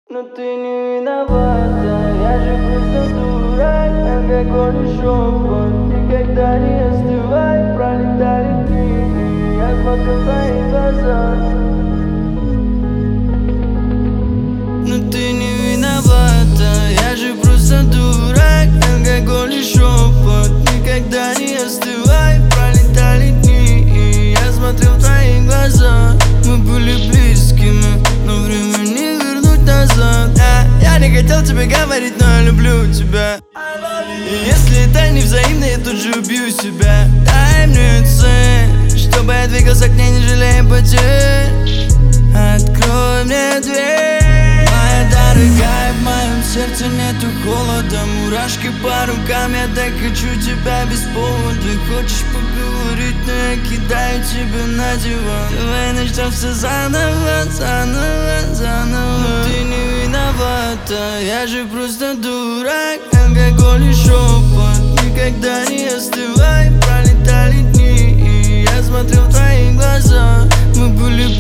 Но ты не виновата, я же просто дурак. Алкоголь и шепот, никогда не остывай. Пролетали дни, я смотрю в твои глаза. Но ты не виновата, я же просто дурак. Алкоголь и шепот, никогда не остывай. Пролетали дни, я смотрю в твои глаза. Мы были близкими, но время не вернуть назад. Я не хотел тебе говорить, но я люблю тебя. И если это не взаимно, я тут же убью себя. Дай мне цель, чтобы я двигался к ней, не жалея потерь. Открой мне дверь. Моя дорогая, в моем сердце нету холода. Мурашки по рукам, я так хочу тебя без повода. Хочешь поговорить, но я кидаю тебя на диван. Давай начнем все заново, заново, заново. Но ты не виновата, я же просто дурак. Алкоголь и шепот, никогда не остывай. Пролетали дни, и я смотрю в твои глаза. Мы были